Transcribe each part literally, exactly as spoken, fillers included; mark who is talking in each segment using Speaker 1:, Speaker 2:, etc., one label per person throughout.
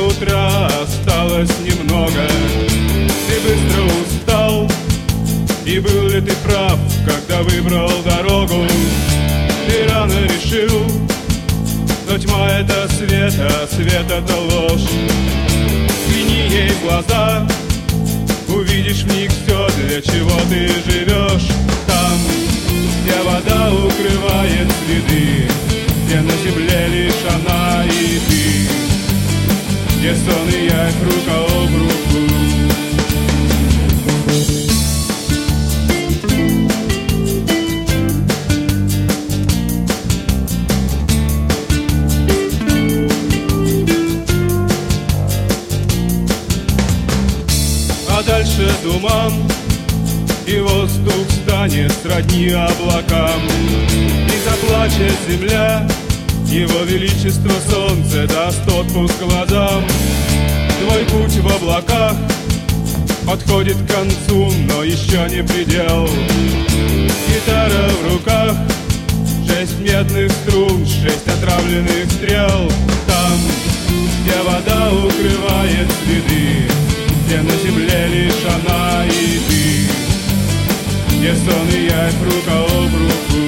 Speaker 1: утра осталось немного. Ты быстро устал, и был ли ты прав, когда выбрал дорогу? Ты рано решил, но тьма — это свет, а свет — это ложь. Взгляни ей в глаза, увидишь в них все, для чего ты живешь. Там, где вода укрывает следы, где на земле лишь она и ты, где сон и явь рука об руку. А дальше туман, и воздух станет сродни облакам. И заплачет земля, его величество солнце даст отпуск глазам. Твой путь в облаках подходит к концу, но еще не предел. Гитара в руках, шесть медных струн, шесть отравленных стрел. Там, где вода укрывает следы, где на земле лишь она и ты, где сон и явь рука об руку.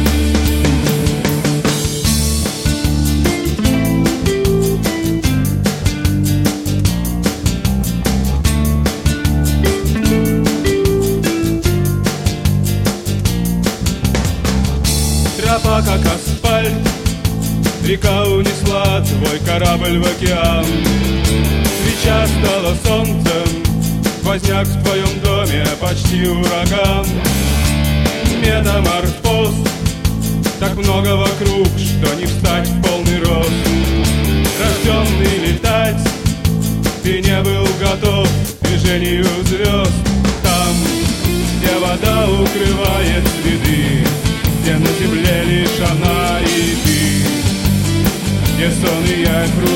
Speaker 1: Тропа как асфальт, река унесла твой корабль в океан. Свеча стала солнцем, возняк в твоем доме почти ураган. Метаморфоз, так много вокруг, что не встать в полный рост. Рожденный летать, ты не был готов к движению звезд. Там, где вода укрывает следы, где на земле лишь она и ты, где сон и явь.